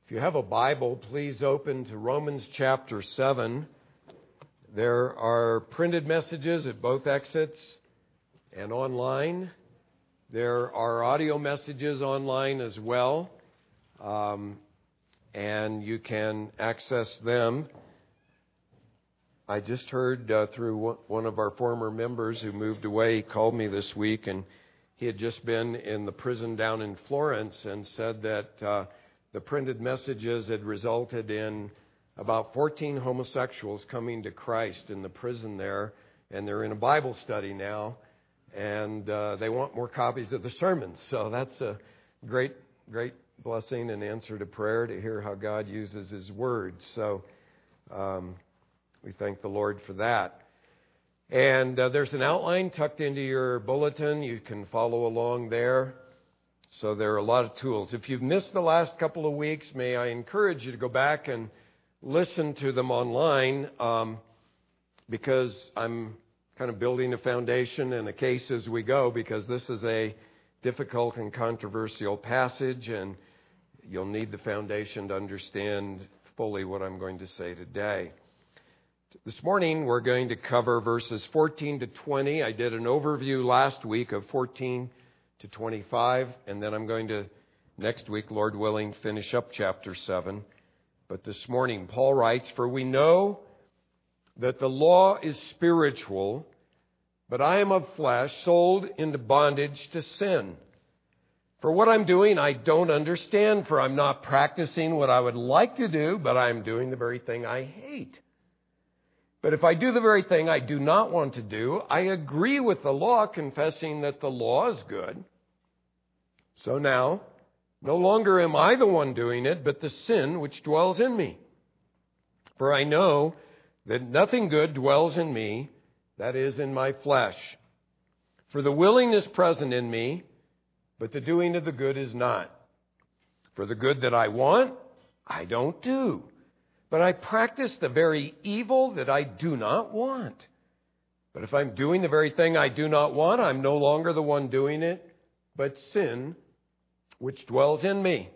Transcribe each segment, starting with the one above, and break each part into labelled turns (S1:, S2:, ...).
S1: If you have a Bible, please open to Romans chapter 7. There are printed messages at both exits and online. There are audio messages online as well, and you can access them. I just heard through one of our former members who moved away, he called me this week, and he had just been in the prison down in Florence and said that the printed messages had resulted in about 14 homosexuals coming to Christ in the prison there, and they're in a Bible study now, and they want more copies of the sermons. So that's a great blessing and answer to prayer to hear how God uses His Word. So we thank the Lord for that. And there's an outline tucked into your bulletin. You can follow along there. So there are a lot of tools. If you've missed the last couple of weeks, may I encourage you to go back and listen to them online, because I'm kind of building a foundation and a case as we go, because this is a difficult and controversial passage, and you'll need the foundation to understand fully what I'm going to say today. This morning we're going to cover verses 14 to 20. I did an overview last week of 14 to 25, and then I'm going to, next week, Lord willing, finish up chapter 7. But this morning, Paul writes, "For we know that the law is spiritual, but I am of flesh, sold into bondage to sin. For what I'm doing, I don't understand, for I'm not practicing what I would like to do, but I'm doing the very thing I hate. But if I do the very thing I do not want to do, I agree with the law, confessing that the law is good. So now, no longer am I the one doing it, but the sin which dwells in me. For I know that nothing good dwells in me, that is, in my flesh. For the willing is present in me, but the doing of the good is not. For the good that I want, I don't do. But I practice the very evil that I do not want. But if I'm doing the very thing I do not want, I'm no longer the one doing it, but sin, which dwells in me."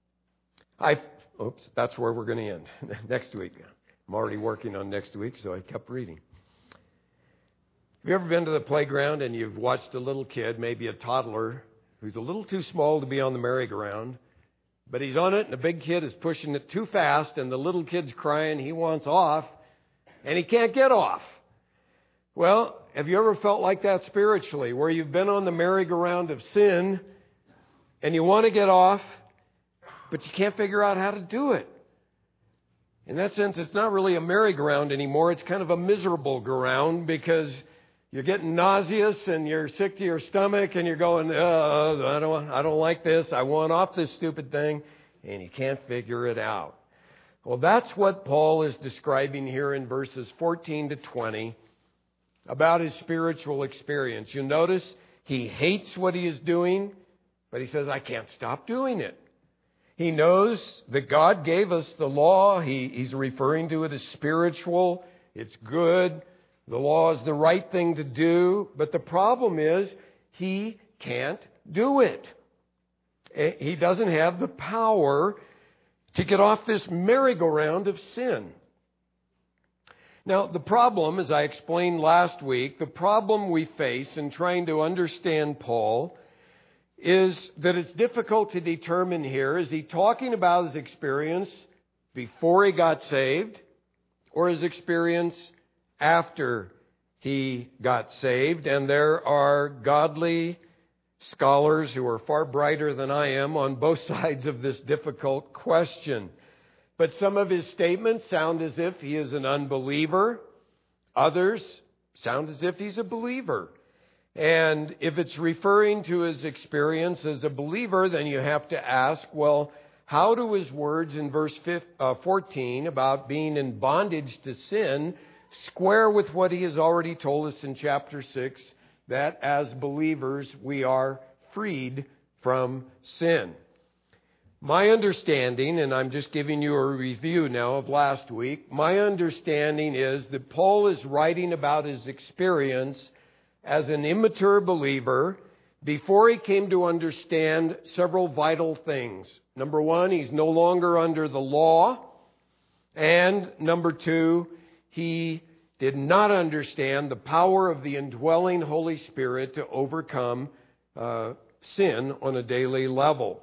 S1: That's where we're going to end next week. I'm already working on next week, so I kept reading. Have you ever been to the playground and you've watched a little kid, maybe a toddler, who's a little too small to be on the merry-go-round, but he's on it, and the big kid is pushing it too fast, and the little kid's crying, he wants off, and he can't get off? Well, have you ever felt like that spiritually, where you've been on the merry-go-round of sin, and you want to get off, but you can't figure out how to do it? In that sense, it's not really a merry-go-round anymore. It's kind of a miserable go-round, because you're getting nauseous and you're sick to your stomach and you're going, I don't like this. I want off this stupid thing, and you can't figure it out. Well, that's what Paul is describing here in verses 14 to 20 about his spiritual experience. You notice he hates what he is doing, but he says, I can't stop doing it. He knows that God gave us the law. He's referring to it as spiritual. It's good. The law is the right thing to do, but the problem is he can't do it. He doesn't have the power to get off this merry-go-round of sin. Now, the problem, as I explained last week, the problem we face in trying to understand Paul is that it's difficult to determine here, is he talking about his experience before he got saved, or his experience after he got saved? And there are godly scholars who are far brighter than I am on both sides of this difficult question. But some of his statements sound as if he is an unbeliever. Others sound as if he's a believer. And if it's referring to his experience as a believer, then you have to ask, well, how do his words in verse 14 about being in bondage to sin square with what he has already told us in chapter 6, that as believers we are freed from sin? My understanding, and I'm just giving you a review now of last week, my understanding is that Paul is writing about his experience as an immature believer before he came to understand several vital things. Number one, he's no longer under the law. And number two, he did not understand the power of the indwelling Holy Spirit to overcome sin on a daily level.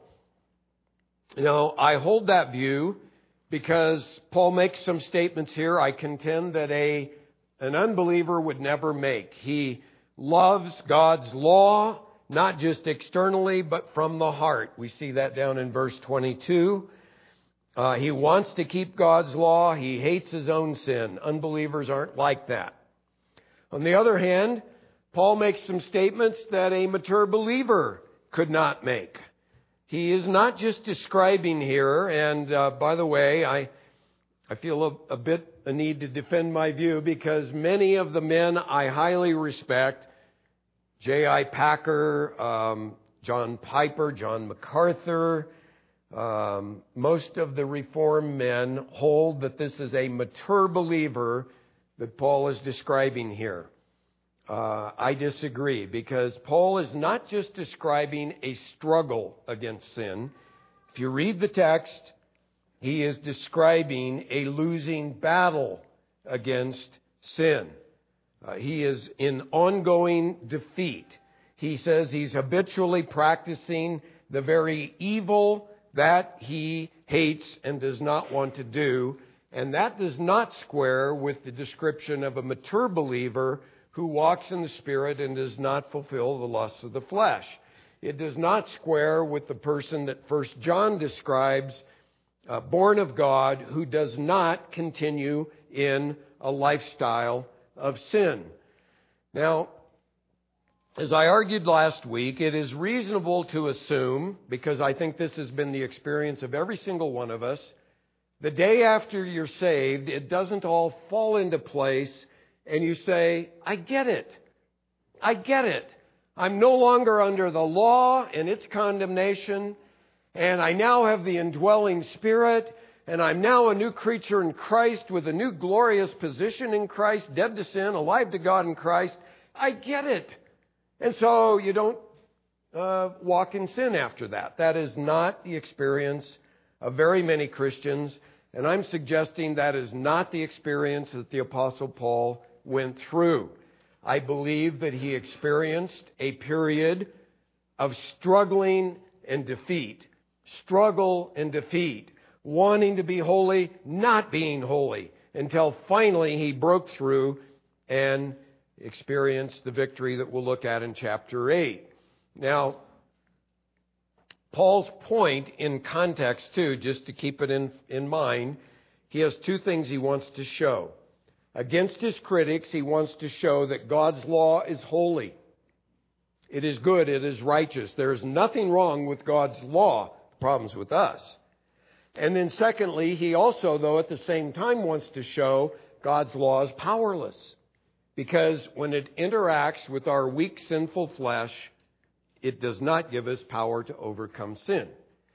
S1: Now, I hold that view because Paul makes some statements here I contend that an unbeliever would never make. He loves God's law, not just externally, but from the heart. We see that down in verse 22. He wants to keep God's law. He hates his own sin. Unbelievers aren't like that. On the other hand, Paul makes some statements that a mature believer could not make. He is not just describing here, and by the way, I feel a bit a need to defend my view because many of the men I highly respect, J.I. Packer, John Piper, John MacArthur, most of the Reformed men hold that this is a mature believer that Paul is describing here. I disagree because Paul is not just describing a struggle against sin. If you read the text, he is describing a losing battle against sin. He is in ongoing defeat. He says he's habitually practicing the very evil that he hates and does not want to do. And that does not square with the description of a mature believer who walks in the Spirit and does not fulfill the lusts of the flesh. It does not square with the person that 1 John describes, born of God, who does not continue in a lifestyle of sin. Now, as I argued last week, it is reasonable to assume, because I think this has been the experience of every single one of us, the day after you're saved, it doesn't all fall into place and you say, I get it. I get it. I'm no longer under the law and its condemnation, and I now have the indwelling Spirit, and I'm now a new creature in Christ with a new glorious position in Christ, dead to sin, alive to God in Christ. I get it. And so you don't walk in sin after that. That is not the experience of very many Christians, and I'm suggesting that is not the experience that the Apostle Paul went through. I believe that he experienced a period of struggling and defeat. Struggle and defeat. Wanting to be holy, not being holy. Until finally he broke through and experienced the victory that we'll look at in chapter 8. Now, Paul's point in context too, just to keep it in mind, he has two things he wants to show. Against his critics, he wants to show that God's law is holy. It is good. It is righteous. There is nothing wrong with God's law. The problem's with us. And then secondly, he also, though, at the same time wants to show God's law is powerless. Because when it interacts with our weak, sinful flesh, it does not give us power to overcome sin.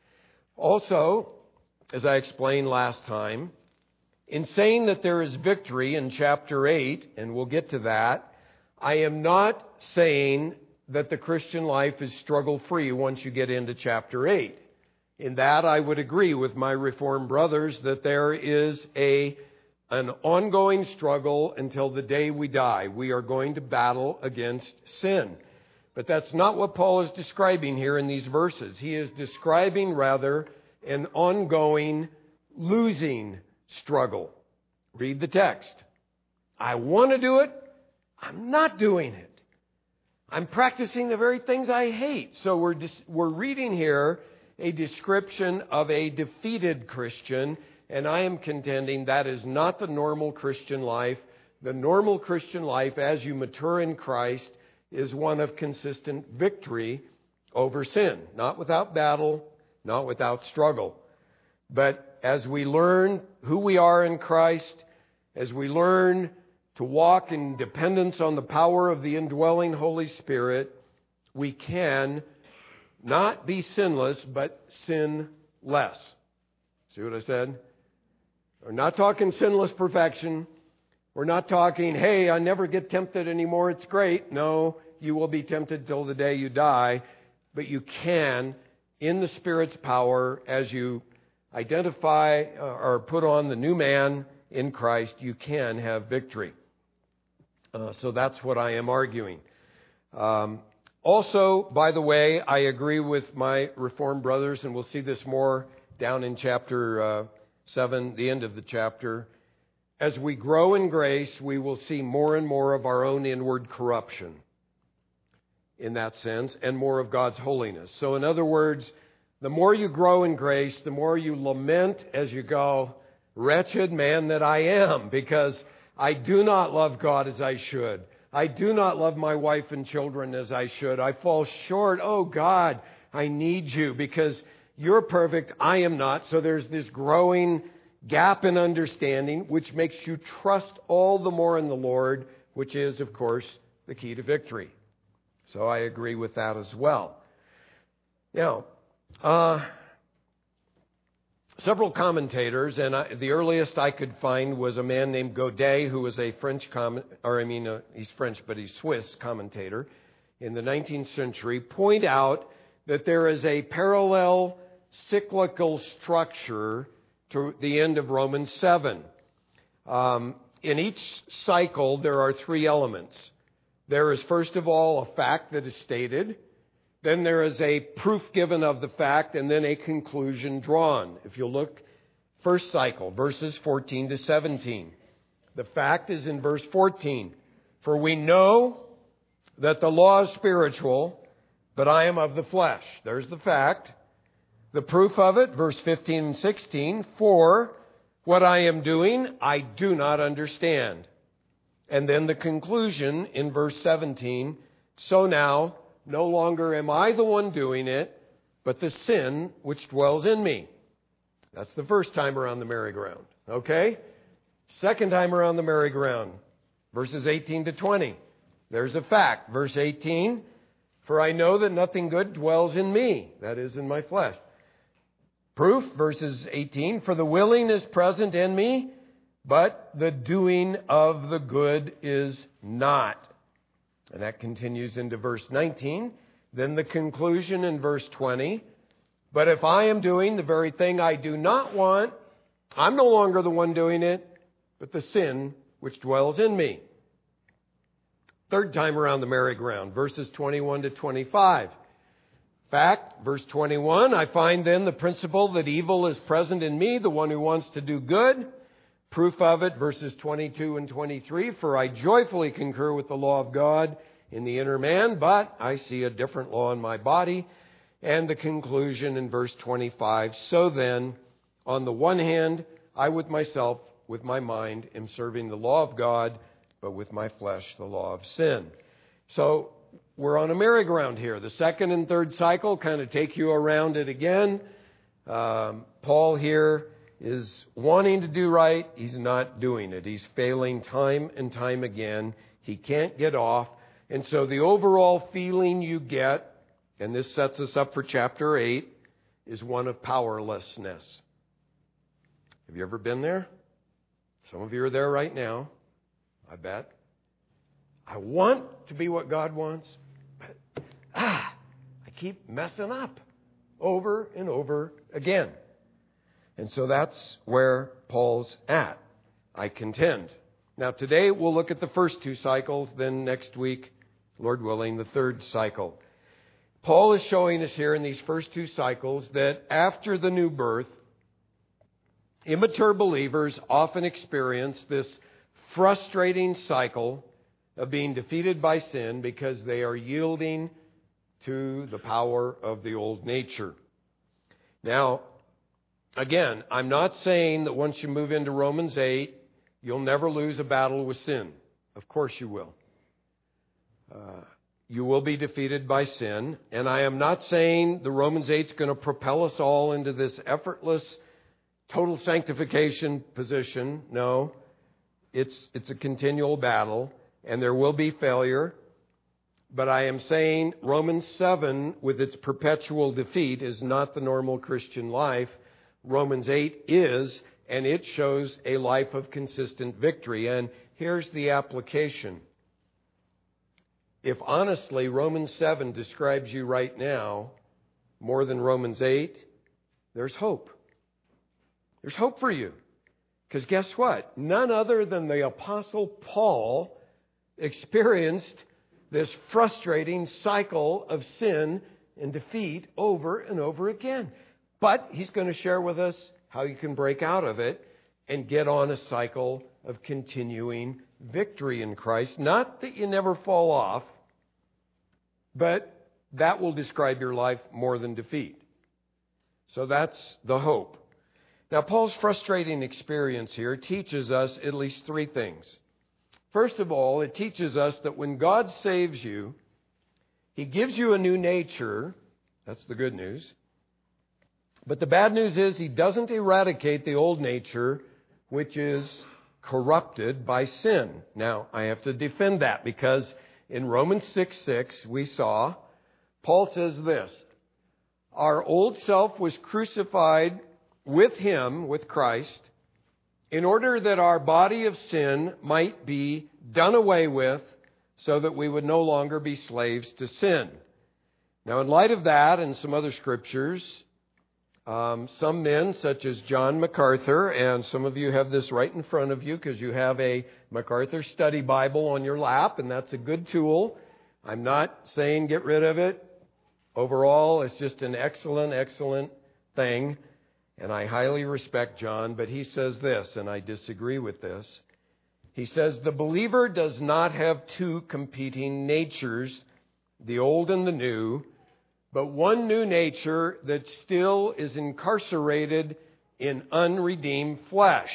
S1: Also, as I explained last time, in saying that there is victory in chapter 8, and we'll get to that, I am not saying that the Christian life is struggle-free once you get into chapter 8. In that, I would agree with my Reformed brothers that there is an ongoing struggle until the day we die. We are going to battle against sin. But that's not what Paul is describing here in these verses. He is describing, rather, an ongoing losing struggle. Read the text. I want to do it. I'm not doing it. I'm practicing the very things I hate. So we're reading here a description of a defeated Christian, and I am contending that is not the normal Christian life. The normal Christian life, as you mature in Christ, is one of consistent victory over sin. Not without battle, not without struggle. But as we learn who we are in Christ, as we learn to walk in dependence on the power of the indwelling Holy Spirit, we can not be sinless, but sin less. See what I said? We're not talking sinless perfection. We're not talking, hey, I never get tempted anymore, it's great. No, you will be tempted till the day you die, but you can, in the Spirit's power, as you identify or put on the new man in Christ, you can have victory. So that's what I am arguing. Also, by the way, I agree with my Reformed brothers, and we'll see this more down in chapter 7, the end of the chapter. As we grow in grace, we will see more and more of our own inward corruption in that sense, and more of God's holiness. So in other words, the more you grow in grace, the more you lament as you go, wretched man that I am, because I do not love God as I should. I do not love my wife and children as I should. I fall short. Oh God, I need you because you're perfect. I am not. So there's this growing gap in understanding, which makes you trust all the more in the Lord, which is, of course, the key to victory. So I agree with that as well. Now, several commentators, and the earliest I could find was a man named Godet, who was a French he's French, but he's Swiss commentator in the 19th century, point out that there is a parallel cyclical structure to the end of Romans 7. In each cycle, there are three elements. There is, first of all, a fact that is stated. Then there is a proof given of the fact, and then a conclusion drawn. If you look, first cycle, verses 14 to 17. The fact is in verse 14. For we know that the law is spiritual, but I am of the flesh. There's the fact. The proof of it, verse 15 and 16. For what I am doing, I do not understand. And then the conclusion in verse 17. So now, no longer am I the one doing it, but the sin which dwells in me. That's the first time around the merry-go-round. Okay? Second time around the merry-go-round. Verses 18 to 20. There's a fact. Verse 18. For I know that nothing good dwells in me. That is, in my flesh. Proof, verses 18. For the willing is present in me, but the doing of the good is not. And that continues into verse 19. Then the conclusion in verse 20. But if I am doing the very thing I do not want, I'm no longer the one doing it, but the sin which dwells in me. Third time around the merry-go-round, verses 21 to 25. Fact, verse 21, I find then the principle that evil is present in me, the one who wants to do good. Proof of it, verses 22 and 23, for I joyfully concur with the law of God in the inner man, but I see a different law in my body. And the conclusion in verse 25, so then, on the one hand, I with myself, with my mind, am serving the law of God, but with my flesh, the law of sin. So we're on a merry-go-round here. The second and third cycle kind of take you around it again. Paul here is wanting to do right. He's not doing it. He's failing time and time again. He can't get off. And so the overall feeling you get, and this sets us up for chapter 8, is one of powerlessness. Have you ever been there? Some of you are there right now, I bet. I want to be what God wants, but I keep messing up over and over again. And so that's where Paul's at, I contend. Now today we'll look at the first two cycles, then next week, Lord willing, the third cycle. Paul is showing us here in these first two cycles that after the new birth, immature believers often experience this frustrating cycle of being defeated by sin because they are yielding to the power of the old nature. Now, again, I'm not saying that once you move into Romans 8, you'll never lose a battle with sin. Of course you will. You will be defeated by sin. And I am not saying the Romans 8 is going to propel us all into this effortless, total sanctification position. No, it's a continual battle, and there will be failure. But I am saying Romans 7, with its perpetual defeat, is not the normal Christian life. Romans 8 is, and it shows a life of consistent victory. And here's the application. if honestly Romans 7 describes you right now more than Romans 8, there's hope. There's hope for you. Because guess what? None other than the Apostle Paul experienced this frustrating cycle of sin and defeat over and over again. But he's going to share with us how you can break out of it and get on a cycle of continuing victory in Christ. Not that you never fall off, but that will describe your life more than defeat. So that's the hope. Now, Paul's frustrating experience here teaches us at least three things. First of all, it teaches us that when God saves you, He gives you a new nature. That's the good news. But the bad news is He doesn't eradicate the old nature, which is corrupted by sin. Now, I have to defend that because in Romans 6:6 we saw, Paul says this, our old self was crucified with Him, with Christ, in order that our body of sin might be done away with so that we would no longer be slaves to sin. Now, in light of that and some other scriptures, some men such as John MacArthur, and some of you have this right in front of you because you have a MacArthur study Bible on your lap, and that's a good tool. I'm not saying get rid of it. Overall, it's just an excellent, excellent thing. And I highly respect John, but he says this, and I disagree with this. He says, the believer does not have two competing natures, the old and the new, but one new nature that still is incarcerated in unredeemed flesh.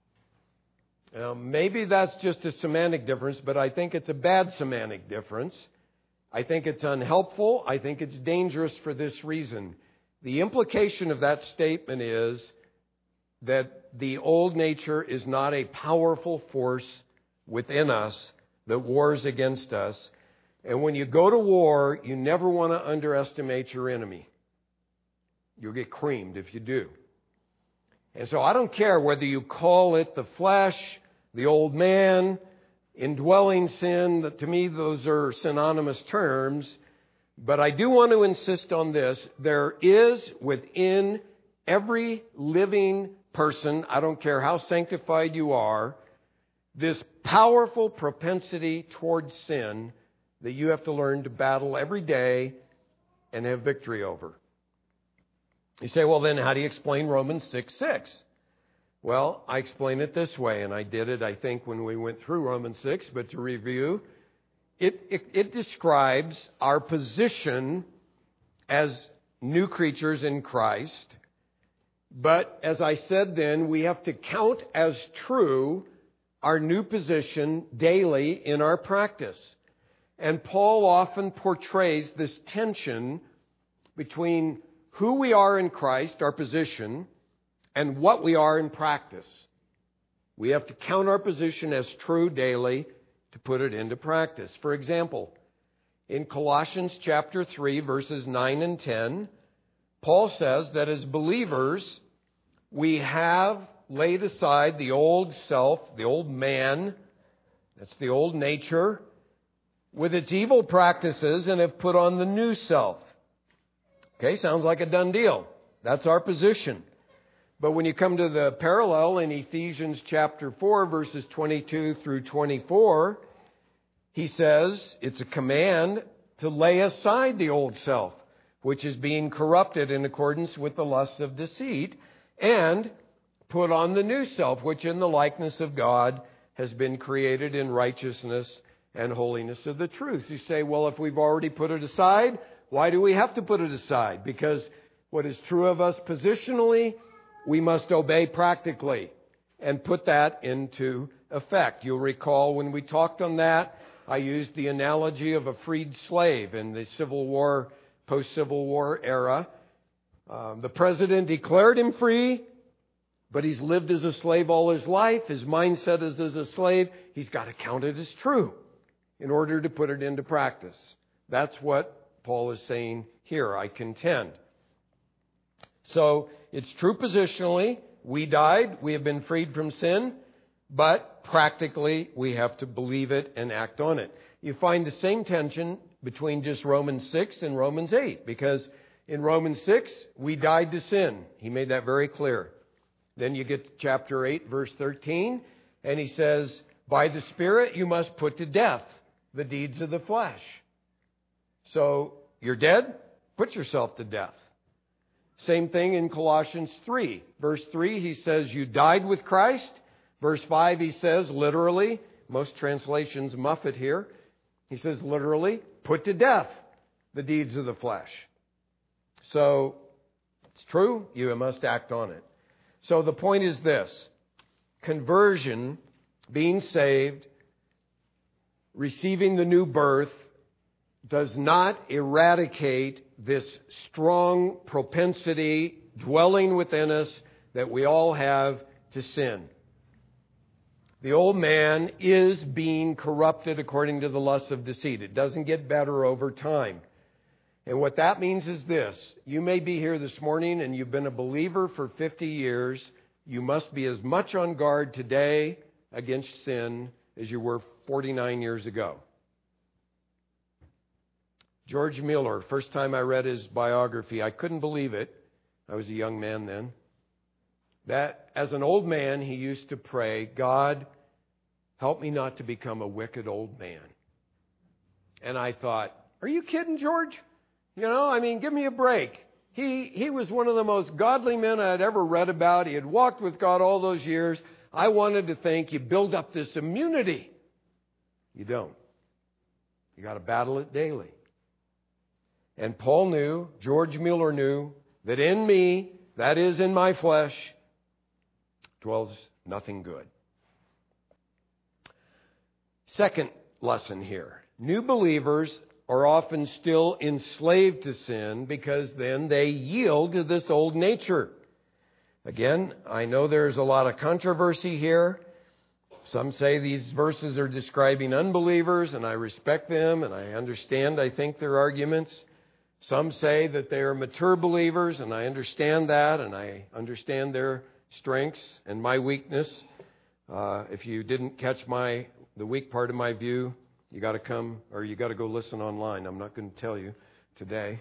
S1: Now, maybe that's just a semantic difference, but I think it's a bad semantic difference. I think it's unhelpful. I think it's dangerous for this reason. The implication of that statement is that the old nature is not a powerful force within us that wars against us. And when you go to war, you never want to underestimate your enemy. You'll get creamed if you do. And so I don't care whether you call it the flesh, the old man, indwelling sin. To me, those are synonymous terms. But I do want to insist on this. There is within every living person, I don't care how sanctified you are, this powerful propensity towards sin that you have to learn to battle every day and have victory over. You say, well, then how do you explain Romans 6:6? Well, I explain it this way, and I did it, I think, when we went through Romans 6, but to review, it describes our position as new creatures in Christ. But as I said then, we have to count as true our new position daily in our practice. And Paul often portrays this tension between who we are in Christ, our position, and what we are in practice. We have to count our position as true daily to put it into practice. For example, in Colossians chapter 3, verses 9 and 10, Paul says that as believers, we have laid aside the old self, the old man, that's the old nature, with its evil practices, and have put on the new self. Okay, sounds like a done deal. That's our position. But when you come to the parallel in Ephesians chapter 4, verses 22 through 24, he says it's a command to lay aside the old self, which is being corrupted in accordance with the lusts of deceit, and put on the new self, which in the likeness of God has been created in righteousness and holiness of the truth. You say, well, if we've already put it aside, why do we have to put it aside? Because what is true of us positionally, we must obey practically and put that into effect. You'll recall when we talked on that, I used the analogy of a freed slave in the Civil War, post-Civil War era. The president declared him free, but he's lived as a slave all his life. His mindset is as a slave. He's got to count it as true in order to put it into practice. That's what Paul is saying here, I contend. So it's true positionally. We died. We have been freed from sin. But practically, we have to believe it and act on it. you find the same tension between just Romans 6 and Romans 8. Because in Romans 6, we died to sin. He made that very clear. Then you get to chapter 8, verse 13, and he says, by the Spirit you must put to death the deeds of the flesh. So, you're dead? Put yourself to death. Same thing in Colossians 3. Verse 3, he says, you died with Christ. Verse 5, he says, literally, most translations muff it here. He says, literally, put to death the deeds of the flesh. So, it's true, you must act on it. So the point is this: conversion, being saved, receiving the new birth, does not eradicate this strong propensity dwelling within us that we all have to sin. The old man is being corrupted according to the lusts of deceit. It doesn't get better over time. And what that means is this: you may be here this morning and you've been a believer for 50 years. You must be as much on guard today against sin as you were 49 years ago. George Mueller, first time I read his biography, I couldn't believe it. I was a young man then. That as an old man, he used to pray, God, help me not to become a wicked old man. And I thought, are you kidding, George? Give me a break. He was one of the most godly men I had ever read about. He had walked with God all those years. I wanted to think you build up this immunity. You don't. You got to battle it daily. And Paul knew, George Mueller knew, that in me, that is in my flesh, dwells nothing good. Second lesson here. New believers are often still enslaved to sin because then they yield to this old nature. Again, I know there's a lot of controversy here. Some say these verses are describing unbelievers, and I respect them, and I understand, I think, their arguments. Some say that they are mature believers, and I understand that, and I understand their strengths and my weakness. If you didn't catch the weak part of my view, you got to come, or you got to go listen online. I'm not going to tell you today.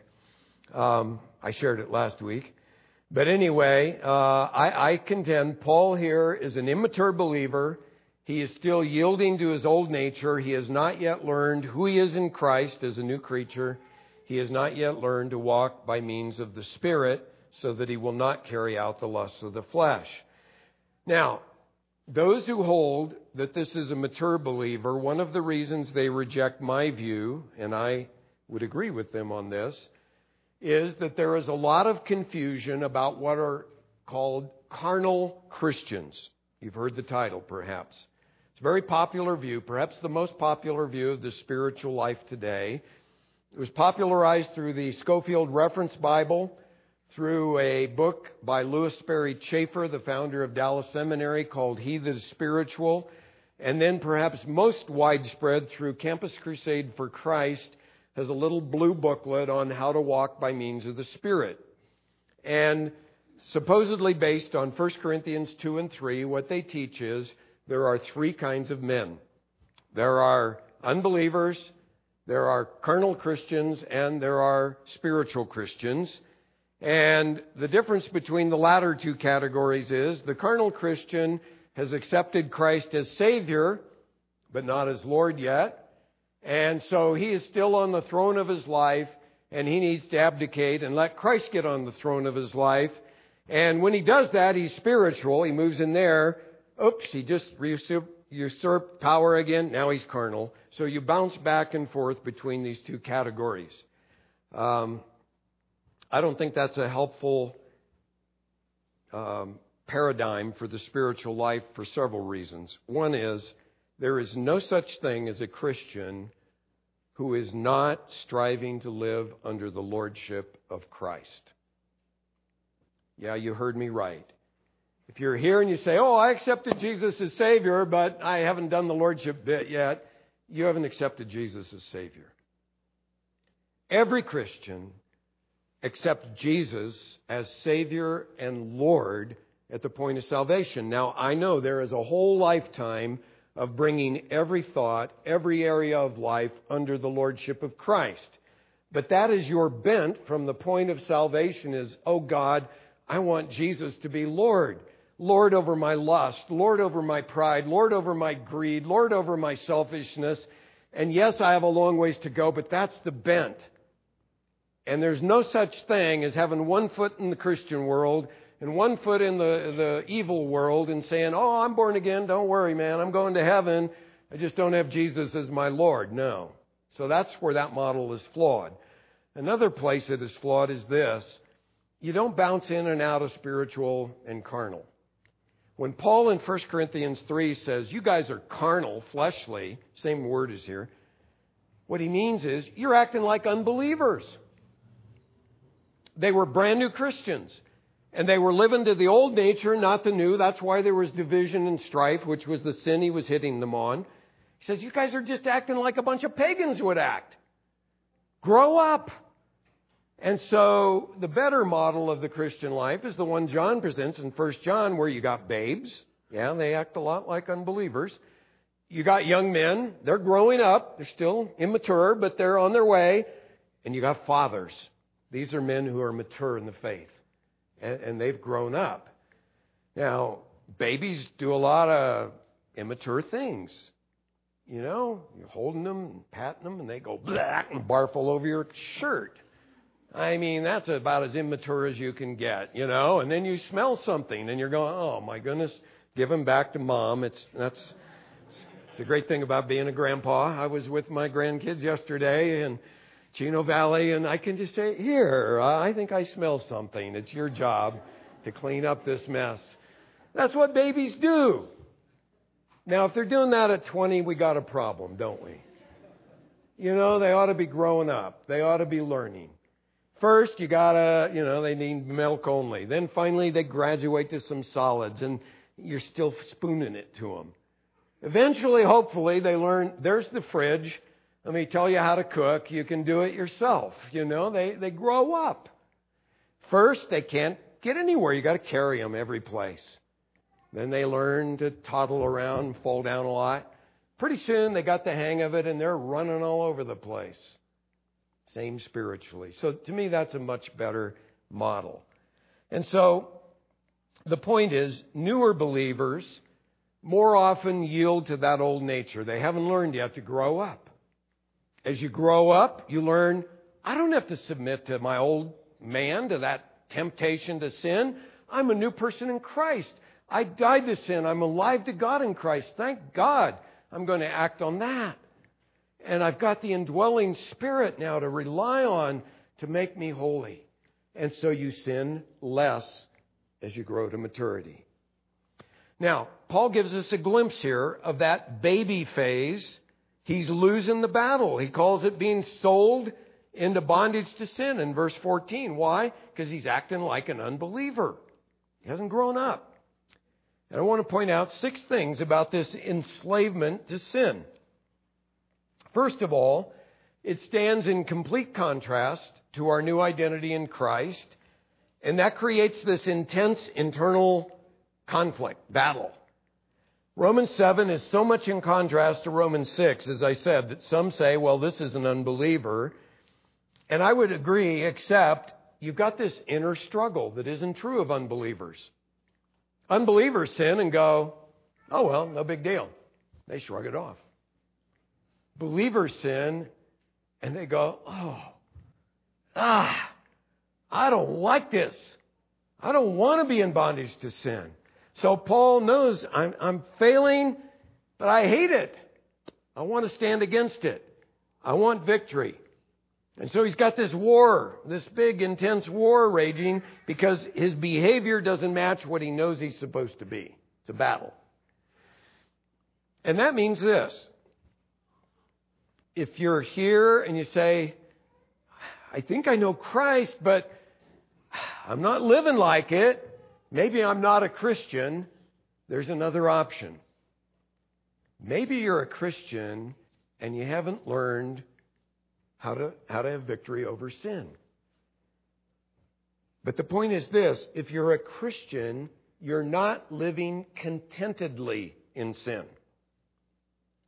S1: I shared it last week. But anyway, I contend Paul here is an immature believer. He is still yielding to his old nature. He has not yet learned who he is in Christ as a new creature. He has not yet learned to walk by means of the Spirit so that he will not carry out the lusts of the flesh. Now, those who hold that this is a mature believer, one of the reasons they reject my view, and I would agree with them on this, is that there is a lot of confusion about what are called carnal Christians. You've heard the title, perhaps. It's a very popular view, perhaps the most popular view of the spiritual life today. It was popularized through the Scofield Reference Bible, through a book by Louis Sperry Chafer, the founder of Dallas Seminary, called He That Is Spiritual, and then perhaps most widespread through Campus Crusade for Christ, has a little blue booklet on how to walk by means of the Spirit. And supposedly based on 1 Corinthians 2 and 3, what they teach is there are three kinds of men. There are unbelievers, there are carnal Christians, and there are spiritual Christians. And the difference between the latter two categories is the carnal Christian has accepted Christ as Savior, but not as Lord yet. And so he is still on the throne of his life, and he needs to abdicate and let Christ get on the throne of his life. And when he does that, he's spiritual. He moves in there. Oops, he just usurped power again. Now he's carnal. So you bounce back and forth between these two categories. I don't think that's a helpful paradigm for the spiritual life for several reasons. One is, there is no such thing as a Christian who is not striving to live under the lordship of Christ. Yeah, you heard me right. If you're here and you say, oh, I accepted Jesus as Savior, but I haven't done the lordship bit yet, you haven't accepted Jesus as Savior. Every Christian accepts Jesus as Savior and Lord at the point of salvation. Now, I know there is a whole lifetime of bringing every thought, every area of life under the lordship of Christ. But that is your bent from the point of salvation is, oh God, I want Jesus to be Lord. Lord over my lust, Lord over my pride, Lord over my greed, Lord over my selfishness. And yes, I have a long ways to go, but that's the bent. And there's no such thing as having one foot in the Christian world and one foot in the evil world and saying, oh, I'm born again. Don't worry, man. I'm going to heaven. I just don't have Jesus as my Lord. No. So that's where that model is flawed. Another place that is flawed is this. You don't bounce in and out of spiritual and carnal. When Paul in 1 Corinthians 3 says, you guys are carnal, fleshly, same word as here, what he means is you're acting like unbelievers. They were brand new Christians. And they were living to the old nature, not the new. That's why there was division and strife, which was the sin he was hitting them on. He says, you guys are just acting like a bunch of pagans would act. Grow up. And so the better model of the Christian life is the one John presents in 1 John, where you got babes. Yeah, they act a lot like unbelievers. You got young men. They're growing up. They're still immature, but they're on their way. And you got fathers. These are men who are mature in the faith. And they've grown up. Now, babies do a lot of immature things. You know, you're holding them and patting them and they go black and barf all over your shirt. I mean, that's about as immature as you can get, you know. And then you smell something and you're going, oh my goodness, give them back to mom. It's a great thing about being a grandpa. I was with my grandkids yesterday and Chino Valley, and I can just say, here, I think I smell something. It's your job to clean up this mess. That's what babies do. Now, if they're doing that at 20, we got a problem, don't we? You know, they ought to be growing up. They ought to be learning. First, you gotta, they need milk only. Then finally, they graduate to some solids, and you're still spooning it to them. Eventually, hopefully, they learn, there's the fridge. Let me tell you how to cook. You can do it yourself. They grow up. First, they can't get anywhere. You got to carry them every place. Then they learn to toddle around and fall down a lot. Pretty soon, they got the hang of it, and they're running all over the place. Same spiritually. So to me, that's a much better model. And so the point is, newer believers more often yield to that old nature. They haven't learned yet to grow up. As you grow up, you learn, I don't have to submit to my old man, to that temptation to sin. I'm a new person in Christ. I died to sin. I'm alive to God in Christ. Thank God. I'm going to act on that. And I've got the indwelling Spirit now to rely on to make me holy. And so you sin less as you grow to maturity. Now, Paul gives us a glimpse here of that baby phase. He's losing the battle. He calls it being sold into bondage to sin in verse 14. Why? Because he's acting like an unbeliever. He hasn't grown up. And I want to point out 6 things about this enslavement to sin. First of all, it stands in complete contrast to our new identity in Christ. And that creates this intense internal conflict, battle. Romans 7 is so much in contrast to Romans 6, as I said, that some say, well, this is an unbeliever. And I would agree, except you've got this inner struggle that isn't true of unbelievers. Unbelievers sin and go, oh, well, no big deal. They shrug it off. Believers sin and they go, I don't like this. I don't want to be in bondage to sin. So Paul knows I'm failing, but I hate it. I want to stand against it. I want victory. And so he's got this war, this big, intense war raging because his behavior doesn't match what he knows he's supposed to be. It's a battle. And that means this. If you're here and you say, I think I know Christ, but I'm not living like it. Maybe I'm not a Christian. There's another option. Maybe you're a Christian and you haven't learned how to have victory over sin. But the point is this. If you're a Christian, you're not living contentedly in sin.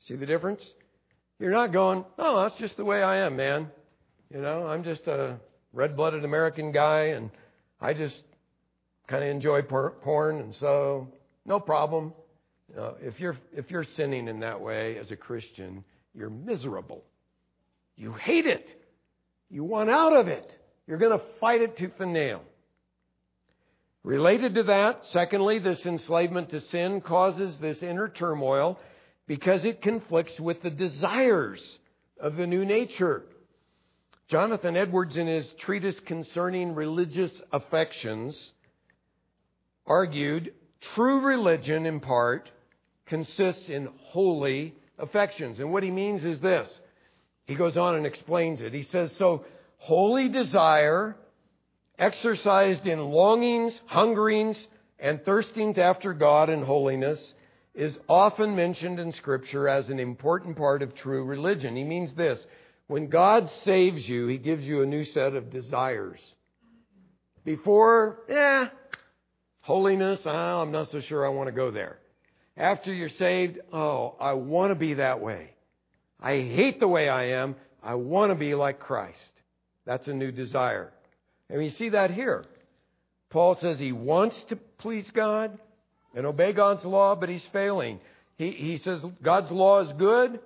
S1: See the difference? You're not going, oh, that's just the way I am, man. I'm just a red-blooded American guy, and I just kind of enjoy porn, and so no problem. If you're sinning in that way as a Christian, you're miserable. You hate it. You want out of it. You're going to fight it tooth and nail. Related to that, secondly, this enslavement to sin causes this inner turmoil because it conflicts with the desires of the new nature. Jonathan Edwards, in his treatise concerning religious affections, argued true religion, in part, consists in holy affections. And what he means is this. He goes on and explains it. He says, so holy desire, exercised in longings, hungerings, and thirstings after God and holiness, is often mentioned in Scripture as an important part of true religion. He means this. When God saves you, He gives you a new set of desires. Before, holiness, I'm not so sure I want to go there. After you're saved, I want to be that way. I hate the way I am. I want to be like Christ. That's a new desire. And we see that here. Paul says he wants to please God and obey God's law, but he's failing. He says God's law is good.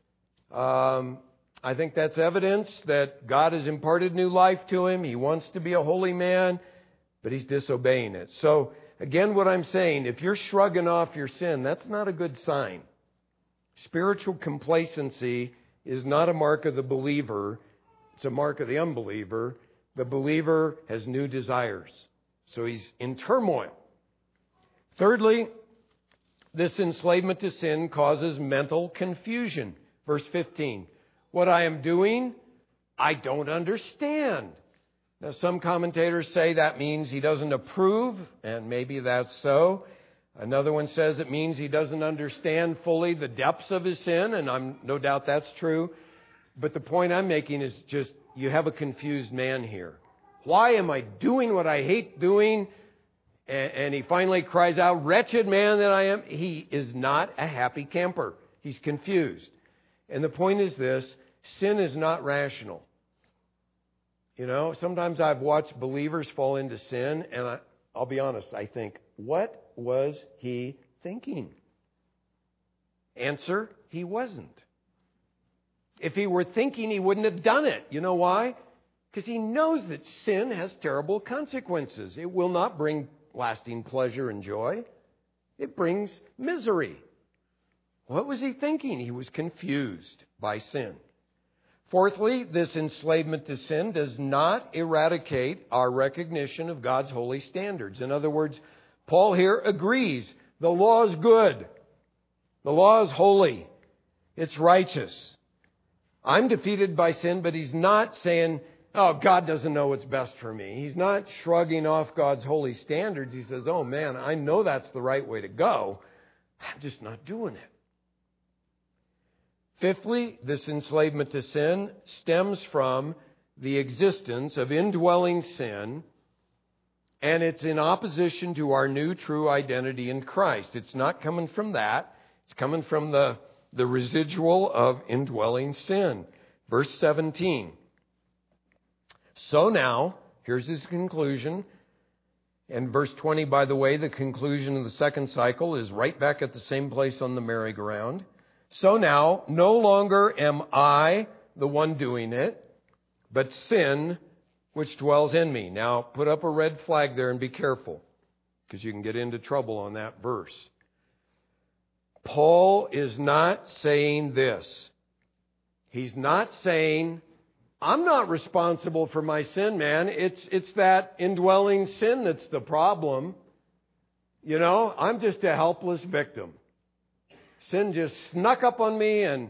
S1: I think that's evidence that God has imparted new life to him. He wants to be a holy man, but he's disobeying it. So, again, what I'm saying, if you're shrugging off your sin, that's not a good sign. Spiritual complacency is not a mark of the believer. It's a mark of the unbeliever. The believer has new desires. So he's in turmoil. Thirdly, this enslavement to sin causes mental confusion. Verse 15. What I am doing, I don't understand. Now, some commentators say that means he doesn't approve, and maybe that's so. Another one says it means he doesn't understand fully the depths of his sin, and I'm no doubt that's true. But the point I'm making is just you have a confused man here. Why am I doing what I hate doing? And he finally cries out, wretched man that I am. He is not a happy camper. He's confused. And the point is this, sin is not rational. Sometimes I've watched believers fall into sin, and I'll be honest, I think, what was he thinking? Answer, he wasn't. If he were thinking, he wouldn't have done it. You know why? Because he knows that sin has terrible consequences. It will not bring lasting pleasure and joy. It brings misery. What was he thinking? He was confused by sin. Fourthly, this enslavement to sin does not eradicate our recognition of God's holy standards. In other words, Paul here agrees the law is good. The law is holy. It's righteous. I'm defeated by sin, but he's not saying, oh, God doesn't know what's best for me. He's not shrugging off God's holy standards. He says, oh man, I know that's the right way to go. I'm just not doing it. Fifthly, this enslavement to sin stems from the existence of indwelling sin, and it's in opposition to our new true identity in Christ. It's not coming from that. It's coming from the residual of indwelling sin. Verse 17. So now, here's his conclusion. And verse 20, by the way, the conclusion of the second cycle is right back at the same place on the merry-go-round. So now, no longer am I the one doing it, but sin which dwells in me. Now, put up a red flag there and be careful, because you can get into trouble on that verse. Paul is not saying this. He's not saying, I'm not responsible for my sin, man. It's that indwelling sin that's the problem. I'm just a helpless victim. Sin just snuck up on me and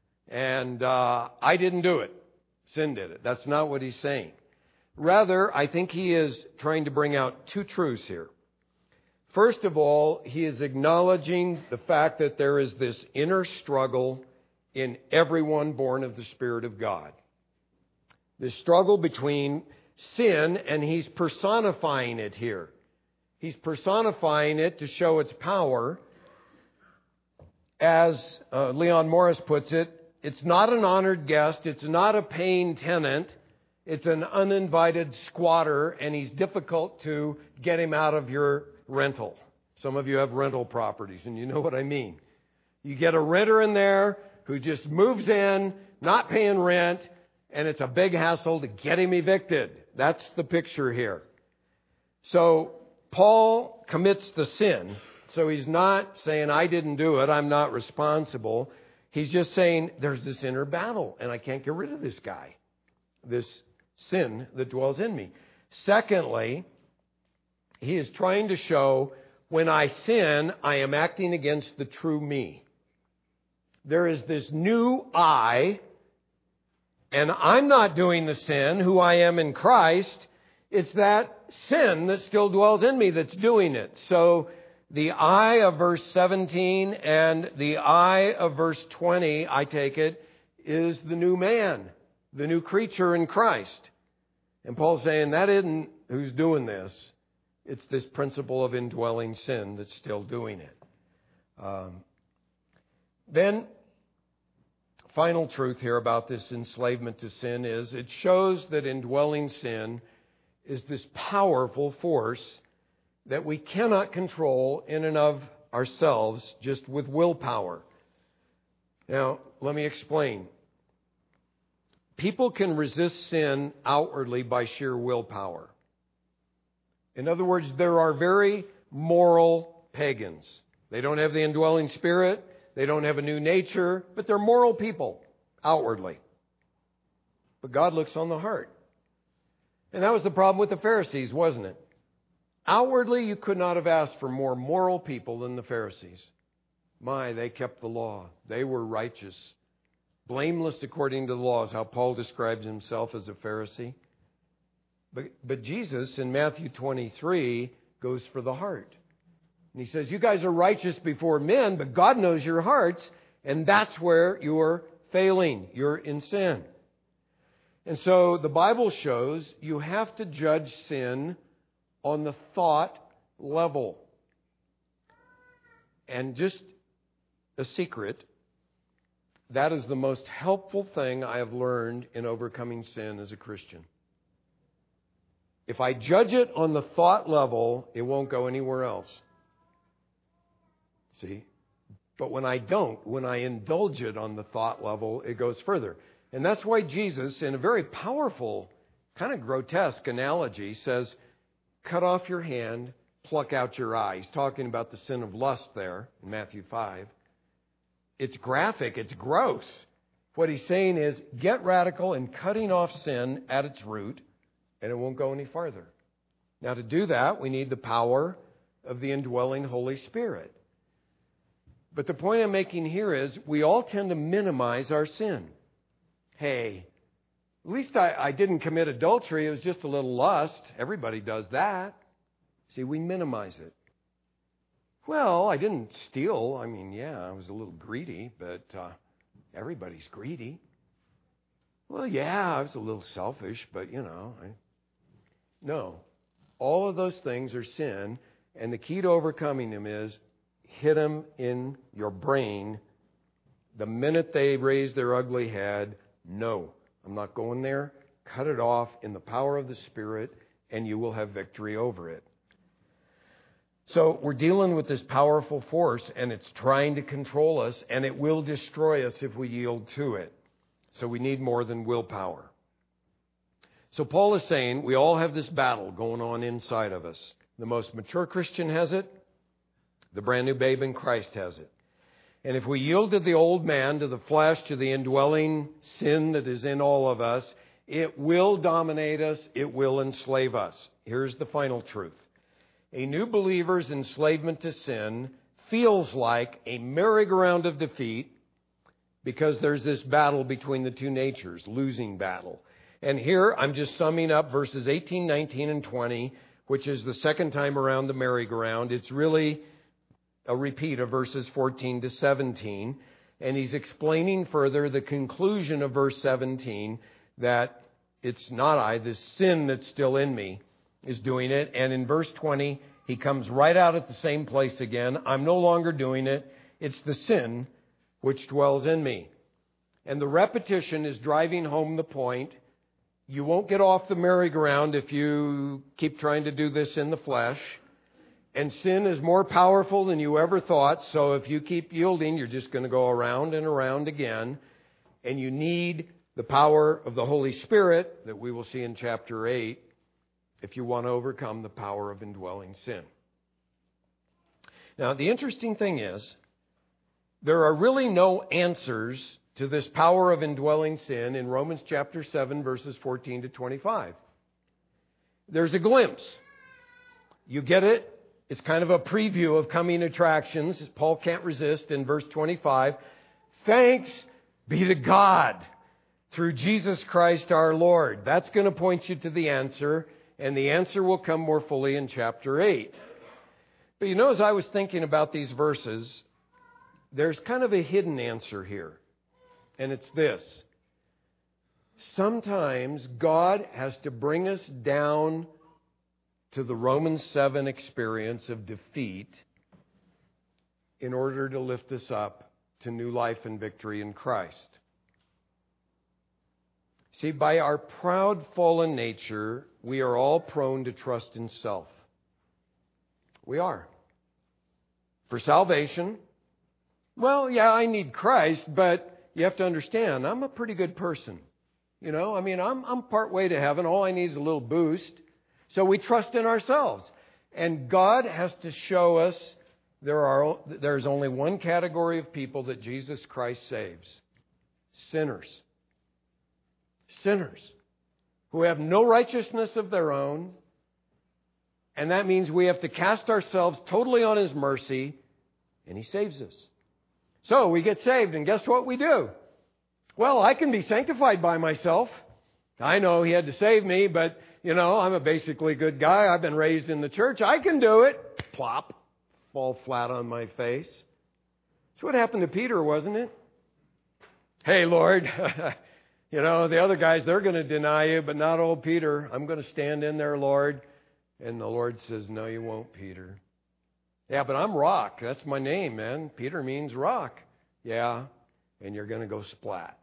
S1: I didn't do it. Sin did it. That's not what he's saying. Rather, I think he is trying to bring out two truths here. First of all, he is acknowledging the fact that there is this inner struggle in everyone born of the Spirit of God. This struggle between sin, and he's personifying it here. He's personifying it to show its power. as Leon Morris puts it, it's not an honored guest, it's not a paying tenant, it's an uninvited squatter, and he's difficult to get him out of your rental. Some of you have rental properties, and you know what I mean. You get a renter in there who just moves in, not paying rent, and it's a big hassle to get him evicted. That's the picture here. So Paul commits the sin. So he's not saying, I didn't do it, I'm not responsible. He's just saying, there's this inner battle, and I can't get rid of this guy, this sin that dwells in me. Secondly, he is trying to show, when I sin, I am acting against the true me. There is this new I, and I'm not doing the sin, who I am in Christ. It's that sin that still dwells in me that's doing it. So the I of verse 17 and the I of verse 20, I take it, is the new man, the new creature in Christ. And Paul's saying that isn't who's doing this. It's this principle of indwelling sin that's still doing it. Then, final truth here about this enslavement to sin is it shows that indwelling sin is this powerful force that we cannot control in and of ourselves just with willpower. Now, let me explain. People can resist sin outwardly by sheer willpower. In other words, there are very moral pagans. They don't have the indwelling spirit. They don't have a new nature, but they're moral people outwardly. But God looks on the heart. And that was the problem with the Pharisees, wasn't it? Outwardly, you could not have asked for more moral people than the Pharisees. My, they kept the law. They were righteous. Blameless according to the law is how Paul describes himself as a Pharisee. But Jesus in Matthew 23 goes for the heart. And he says, you guys are righteous before men, but God knows your hearts, and that's where you're failing. You're in sin. And so the Bible shows you have to judge sin on the thought level. And just a secret, that is the most helpful thing I have learned in overcoming sin as a Christian. If I judge it on the thought level, it won't go anywhere else. See? But when I don't, when I indulge it on the thought level, it goes further. And that's why Jesus, in a very powerful, kind of grotesque analogy, says, cut off your hand, pluck out your eye. He's talking about the sin of lust there in Matthew 5. It's graphic, it's gross. What he's saying is, get radical in cutting off sin at its root, and it won't go any farther. Now, to do that, we need the power of the indwelling Holy Spirit. But the point I'm making here is, we all tend to minimize our sin. Hey, at least I didn't commit adultery. It was just a little lust. Everybody does that. See, we minimize it. Well, I didn't steal. I mean, yeah, I was a little greedy, but everybody's greedy. Well, yeah, I was a little selfish, but, No. All of those things are sin, and the key to overcoming them is hit them in your brain. The minute they raise their ugly head, no, I'm not going there. Cut it off in the power of the Spirit, and you will have victory over it. So we're dealing with this powerful force, and it's trying to control us, and it will destroy us if we yield to it. So we need more than willpower. So Paul is saying we all have this battle going on inside of us. The most mature Christian has it. The brand new babe in Christ has it. And if we yield to the old man, to the flesh, to the indwelling sin that is in all of us, it will dominate us. It will enslave us. Here's the final truth. A new believer's enslavement to sin feels like a merry-go-round of defeat because there's this battle between the two natures, losing battle. And here I'm just summing up verses 18, 19, and 20, which is the second time around the merry-go-round. It's really a repeat of verses 14 to 17. And he's explaining further the conclusion of verse 17, that it's not I, this sin that's still in me is doing it. And in verse 20, he comes right out at the same place again. I'm no longer doing it. It's the sin which dwells in me. And the repetition is driving home the point. You won't get off the merry-go-round if you keep trying to do this in the flesh. And sin is more powerful than you ever thought. So if you keep yielding, you're just going to go around and around again. And you need the power of the Holy Spirit that we will see in chapter 8 if you want to overcome the power of indwelling sin. Now, the interesting thing is, there are really no answers to this power of indwelling sin in Romans chapter 7, verses 14 to 25. There's a glimpse. You get it? It's kind of a preview of coming attractions. Paul can't resist in verse 25. Thanks be to God through Jesus Christ our Lord. That's going to point you to the answer, and the answer will come more fully in chapter 8. But you know, as I was thinking about these verses, there's kind of a hidden answer here. And it's this. Sometimes God has to bring us down to the Romans 7 experience of defeat in order to lift us up to new life and victory in Christ. See, by our proud fallen nature, we are all prone to trust in self. We are. For salvation, well, yeah, I need Christ, but you have to understand, I'm a pretty good person. You know, I mean, I'm part way to heaven. All I need is a little boost. So we trust in ourselves. And God has to show us there's only one category of people that Jesus Christ saves. Sinners. Sinners who have no righteousness of their own. And that means we have to cast ourselves totally on His mercy, and He saves us. So we get saved, and guess what we do? Well, I can be sanctified by myself. I know He had to save me, but, you know, I'm a basically good guy. I've been raised in the church. I can do it. Plop. Fall flat on my face. That's what happened to Peter, wasn't it? Hey, Lord, you know, the other guys, they're going to deny you, but not old Peter. I'm going to stand in there, Lord. And the Lord says, no, you won't, Peter. Yeah, but I'm Rock. That's my name, man. Peter means rock. Yeah, and you're going to go splat.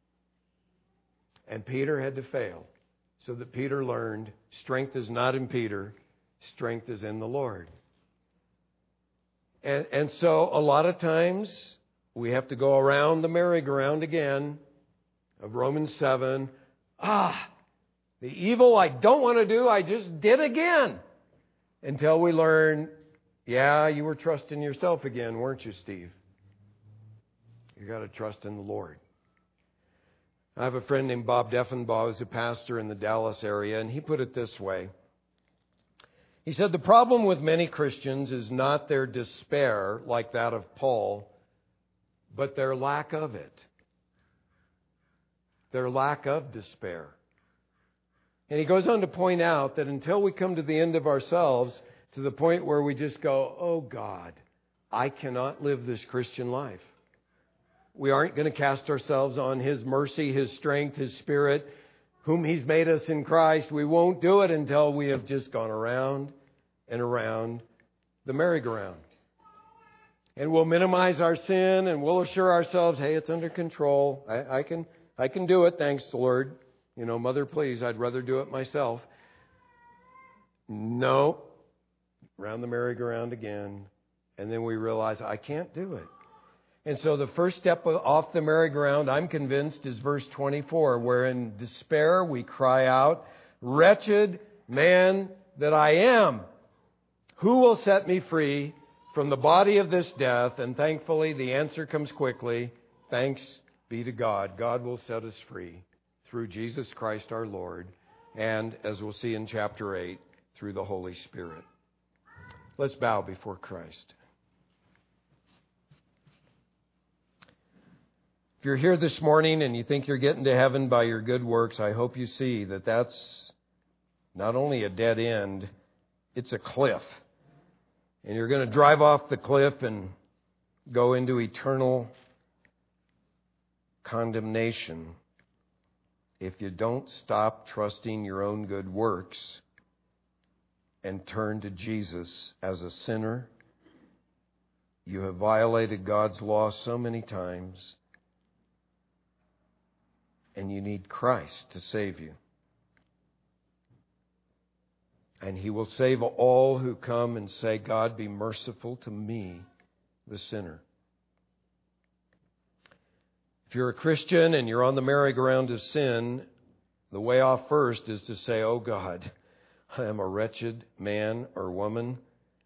S1: And Peter had to fail so that Peter learned strength is not in Peter, strength is in the Lord. And so a lot of times we have to go around the merry-go-round again of Romans 7. The evil I don't want to do, I just did again. Until we learn, yeah, you were trusting yourself again, weren't you, Steve? You got to trust in the Lord. I have a friend named Bob Deffenbaugh who's a pastor in the Dallas area, and he put it this way. He said, the problem with many Christians is not their despair, like that of Paul, but their lack of it. Their lack of despair. And he goes on to point out that until we come to the end of ourselves, to the point where we just go, oh God, I cannot live this Christian life. We aren't going to cast ourselves on His mercy, His strength, His Spirit, whom He's made us in Christ. We won't do it until we have just gone around and around the merry-go-round. And we'll minimize our sin and we'll assure ourselves, hey, it's under control. I can do it, thanks to the Lord. You know, Mother, please, I'd rather do it myself. No. Round the merry-go-round again. And then we realize, I can't do it. And so the first step off the merry-go-round, I'm convinced, is verse 24, where in despair we cry out, wretched man that I am, who will set me free from the body of this death? And thankfully, the answer comes quickly. Thanks be to God. God will set us free through Jesus Christ our Lord, and, as we'll see in chapter 8, through the Holy Spirit. Let's bow before Christ. If you're here this morning and you think you're getting to heaven by your good works, I hope you see that that's not only a dead end, it's a cliff. And you're going to drive off the cliff and go into eternal condemnation if you don't stop trusting your own good works and turn to Jesus as a sinner You have violated God's law so many times, and you need Christ to save you. And He will save all who come and say, God, be merciful to me, the sinner. If you're a Christian and you're on the merry-go-round of sin, the way off first is to say, oh God, I am a wretched man or woman.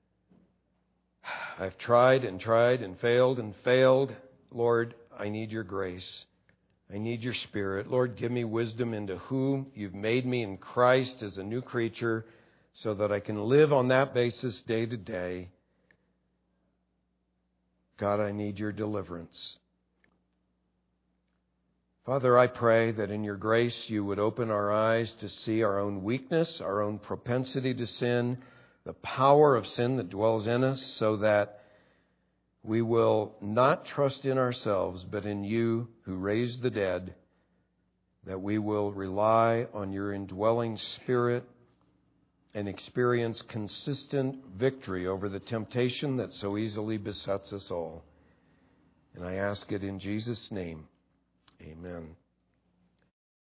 S1: I've tried and failed and failed. Lord, I need your grace. I need your Spirit. Lord, give me wisdom into who you've made me in Christ as a new creature so that I can live on that basis day to day. God, I need your deliverance. Father, I pray that in your grace you would open our eyes to see our own weakness, our own propensity to sin, the power of sin that dwells in us, so that we will not trust in ourselves, but in you who raised the dead, that we will rely on your indwelling Spirit and experience consistent victory over the temptation that so easily besets us all. And I ask it in Jesus' name. Amen.